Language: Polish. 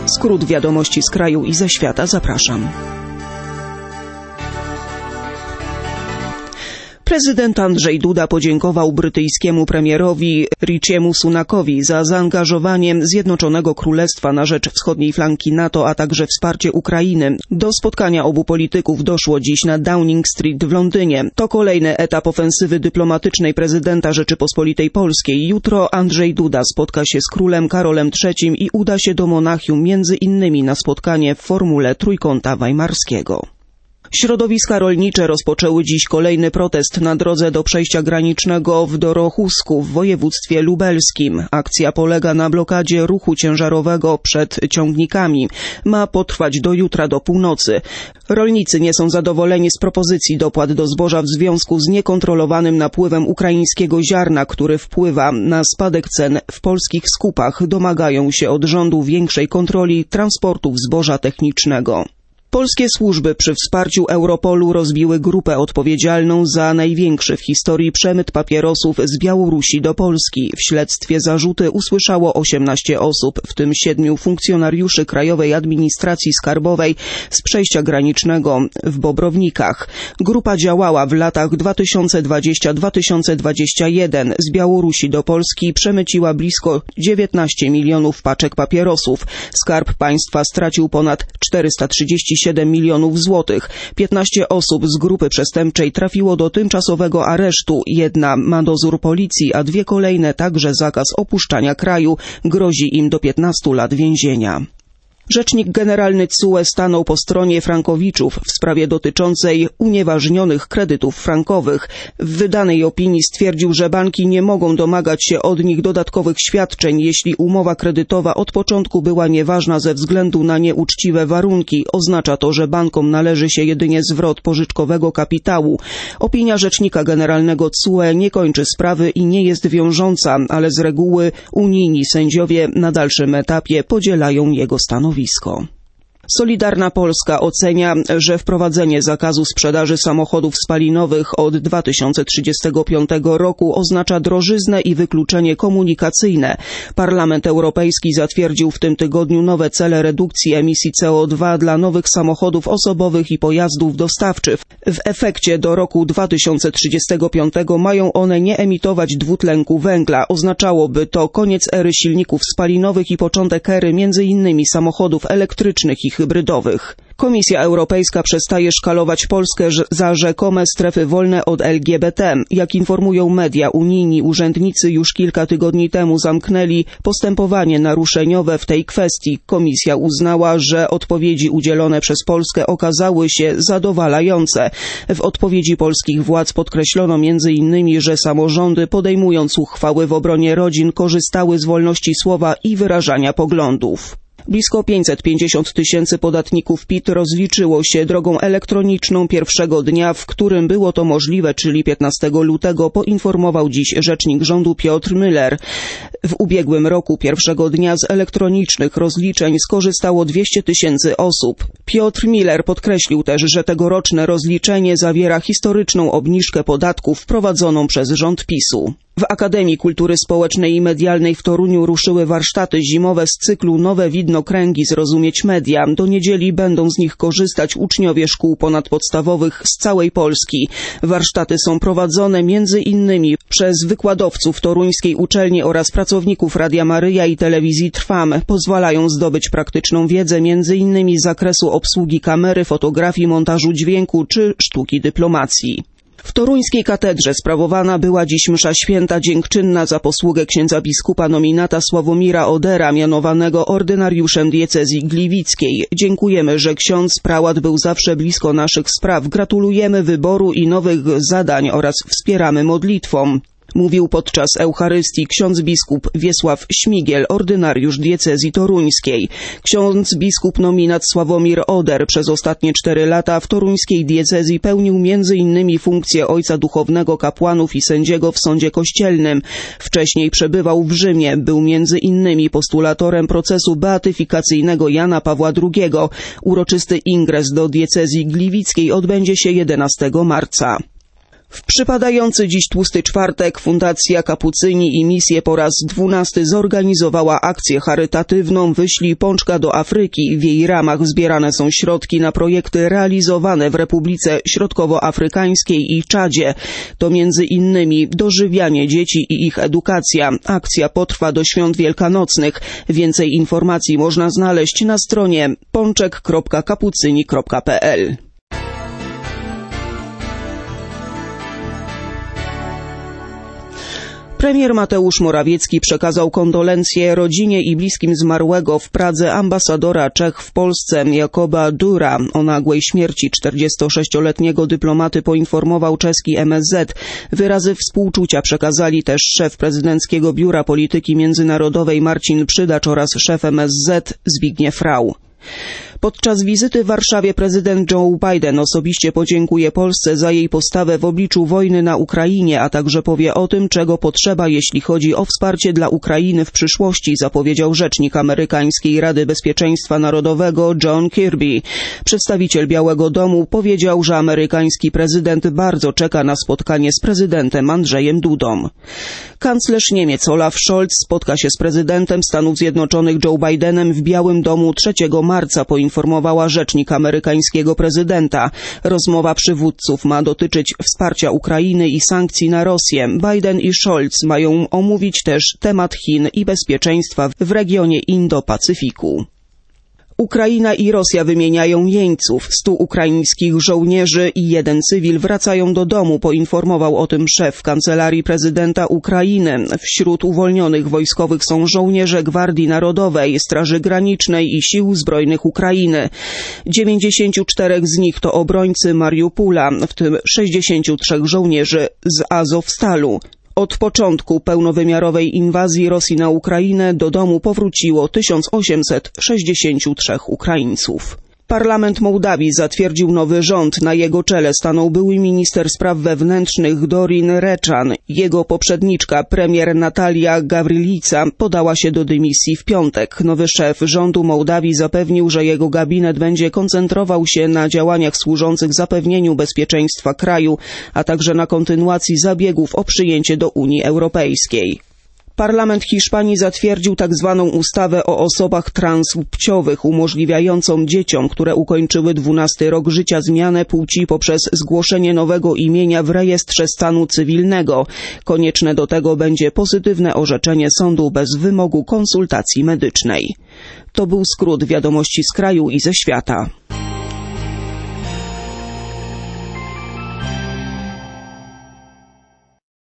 Skrót wiadomości z kraju i ze świata, zapraszam. Prezydent Andrzej Duda podziękował brytyjskiemu premierowi Rishiemu Sunakowi za zaangażowanie Zjednoczonego Królestwa na rzecz wschodniej flanki NATO, a także wsparcie Ukrainy. Do spotkania obu polityków doszło dziś na Downing Street w Londynie. To kolejny etap ofensywy dyplomatycznej prezydenta Rzeczypospolitej Polskiej. Jutro Andrzej Duda spotka się z królem Karolem III i uda się do Monachium między innymi na spotkanie w formule Trójkąta Weimarskiego. Środowiska rolnicze rozpoczęły dziś kolejny protest na drodze do przejścia granicznego w Dorochusku w województwie lubelskim. Akcja polega na blokadzie ruchu ciężarowego przed ciągnikami. Ma potrwać do jutra do północy. Rolnicy nie są zadowoleni z propozycji dopłat do zboża w związku z niekontrolowanym napływem ukraińskiego ziarna, który wpływa na spadek cen w polskich skupach. Domagają się od rządu większej kontroli transportu zboża technicznego. Polskie służby przy wsparciu Europolu rozbiły grupę odpowiedzialną za największy w historii przemyt papierosów z Białorusi do Polski. W śledztwie zarzuty usłyszało 18 osób, w tym 7 funkcjonariuszy Krajowej Administracji Skarbowej z przejścia granicznego w Bobrownikach. Grupa działała w latach 2020-2021. Z Białorusi do Polski przemyciła blisko 19 milionów paczek papierosów. Skarb Państwa stracił ponad 437 milionów złotych. 15 osób z grupy przestępczej trafiło do tymczasowego aresztu. Jedna ma dozór policji, a 2 kolejne także zakaz opuszczania kraju. Grozi im do 15 lat więzienia. Rzecznik generalny TSUE stanął po stronie frankowiczów w sprawie dotyczącej unieważnionych kredytów frankowych. W wydanej opinii stwierdził, że banki nie mogą domagać się od nich dodatkowych świadczeń, jeśli umowa kredytowa od początku była nieważna ze względu na nieuczciwe warunki. Oznacza to, że bankom należy się jedynie zwrot pożyczkowego kapitału. Opinia rzecznika generalnego TSUE nie kończy sprawy i nie jest wiążąca, ale z reguły unijni sędziowie na dalszym etapie podzielają jego stanowisko. Solidarna Polska ocenia, że wprowadzenie zakazu sprzedaży samochodów spalinowych od 2035 roku oznacza drożyznę i wykluczenie komunikacyjne. Parlament Europejski zatwierdził w tym tygodniu nowe cele redukcji emisji CO2 dla nowych samochodów osobowych i pojazdów dostawczych. W efekcie do roku 2035 mają one nie emitować dwutlenku węgla. Oznaczałoby to koniec ery silników spalinowych i początek ery m.in. samochodów elektrycznych i hybrydowych. Komisja Europejska przestaje szkalować Polskę za rzekome strefy wolne od LGBT. Jak informują media, unijni urzędnicy już kilka tygodni temu zamknęli postępowanie naruszeniowe w tej kwestii. Komisja uznała, że odpowiedzi udzielone przez Polskę okazały się zadowalające. W odpowiedzi polskich władz podkreślono m.in., że samorządy, podejmując uchwały w obronie rodzin, korzystały z wolności słowa i wyrażania poglądów. Blisko 550 000 podatników PIT rozliczyło się drogą elektroniczną pierwszego dnia, w którym było to możliwe, czyli 15 lutego, poinformował dziś rzecznik rządu Piotr Müller. W ubiegłym roku pierwszego dnia z elektronicznych rozliczeń skorzystało 200 000 osób. Piotr Müller podkreślił też, że tegoroczne rozliczenie zawiera historyczną obniżkę podatków wprowadzoną przez rząd PiS-u. W Akademii Kultury Społecznej i Medialnej w Toruniu ruszyły warsztaty zimowe z cyklu Nowe widnokręgi Zrozumieć Media. Do niedzieli będą z nich korzystać uczniowie szkół ponadpodstawowych z całej Polski. Warsztaty są prowadzone m.in. przez wykładowców toruńskiej uczelni oraz pracowników Radia Maryja i Telewizji Trwam. Pozwalają zdobyć praktyczną wiedzę m.in. z zakresu obsługi kamery, fotografii, montażu dźwięku czy sztuki dyplomacji. W toruńskiej katedrze sprawowana była dziś msza święta dziękczynna za posługę księdza biskupa nominata Sławomira Odera, mianowanego ordynariuszem diecezji gliwickiej. Dziękujemy, że ksiądz prałat był zawsze blisko naszych spraw. Gratulujemy wyboru i nowych zadań oraz wspieramy modlitwą. Mówił podczas Eucharystii ksiądz biskup Wiesław Śmigiel, ordynariusz diecezji toruńskiej. Ksiądz biskup nominat Sławomir Oder przez ostatnie 4 lata w toruńskiej diecezji pełnił m.in. funkcję ojca duchownego kapłanów i sędziego w sądzie kościelnym. Wcześniej przebywał w Rzymie, był m.in. postulatorem procesu beatyfikacyjnego Jana Pawła II. Uroczysty ingres do diecezji gliwickiej odbędzie się 11 marca. W przypadający dziś tłusty czwartek Fundacja Kapucyni i Misje po raz 12 zorganizowała akcję charytatywną Wyślij pączka do Afryki. W jej ramach zbierane są środki na projekty realizowane w Republice Środkowoafrykańskiej i Czadzie. To między innymi dożywianie dzieci i ich edukacja. Akcja potrwa do świąt wielkanocnych. Więcej informacji można znaleźć na stronie pączek.kapucyni.pl. Premier Mateusz Morawiecki przekazał kondolencje rodzinie i bliskim zmarłego w Pradze ambasadora Czech w Polsce Jakoba Dura. O nagłej śmierci 46-letniego dyplomaty poinformował czeski MSZ. Wyrazy współczucia przekazali też szef prezydenckiego Biura Polityki Międzynarodowej Marcin Przydacz oraz szef MSZ Zbigniew Rau. Podczas wizyty w Warszawie prezydent Joe Biden osobiście podziękuje Polsce za jej postawę w obliczu wojny na Ukrainie, a także powie o tym, czego potrzeba, jeśli chodzi o wsparcie dla Ukrainy w przyszłości, zapowiedział rzecznik amerykańskiej Rady Bezpieczeństwa Narodowego John Kirby. Przedstawiciel Białego Domu powiedział, że amerykański prezydent bardzo czeka na spotkanie z prezydentem Andrzejem Dudą. Kanclerz Niemiec Olaf Scholz spotka się z prezydentem Stanów Zjednoczonych Joe Bidenem w Białym Domu 3 marca, poinformowała rzecznik amerykańskiego prezydenta. Rozmowa przywódców ma dotyczyć wsparcia Ukrainy i sankcji na Rosję. Biden i Scholz mają omówić też temat Chin i bezpieczeństwa w regionie Indo-Pacyfiku. Ukraina i Rosja wymieniają jeńców. 100 ukraińskich żołnierzy i 1 cywil wracają do domu, poinformował o tym szef Kancelarii Prezydenta Ukrainy. Wśród uwolnionych wojskowych są żołnierze Gwardii Narodowej, Straży Granicznej i Sił Zbrojnych Ukrainy. 94 z nich to obrońcy Mariupula, w tym 63 żołnierzy z Azowstalu. Od początku pełnowymiarowej inwazji Rosji na Ukrainę do domu powróciło 1863 Ukraińców. Parlament Mołdawii zatwierdził nowy rząd. Na jego czele stanął były minister spraw wewnętrznych Dorin Reczan. Jego poprzedniczka, premier Natalia Gawrilica, podała się do dymisji w piątek. Nowy szef rządu Mołdawii zapewnił, że jego gabinet będzie koncentrował się na działaniach służących zapewnieniu bezpieczeństwa kraju, a także na kontynuacji zabiegów o przyjęcie do Unii Europejskiej. Parlament Hiszpanii zatwierdził tzw. ustawę o osobach transpłciowych, umożliwiającą dzieciom, które ukończyły 12 rok życia, zmianę płci poprzez zgłoszenie nowego imienia w rejestrze stanu cywilnego. Konieczne do tego będzie pozytywne orzeczenie sądu bez wymogu konsultacji medycznej. To był skrót wiadomości z kraju i ze świata.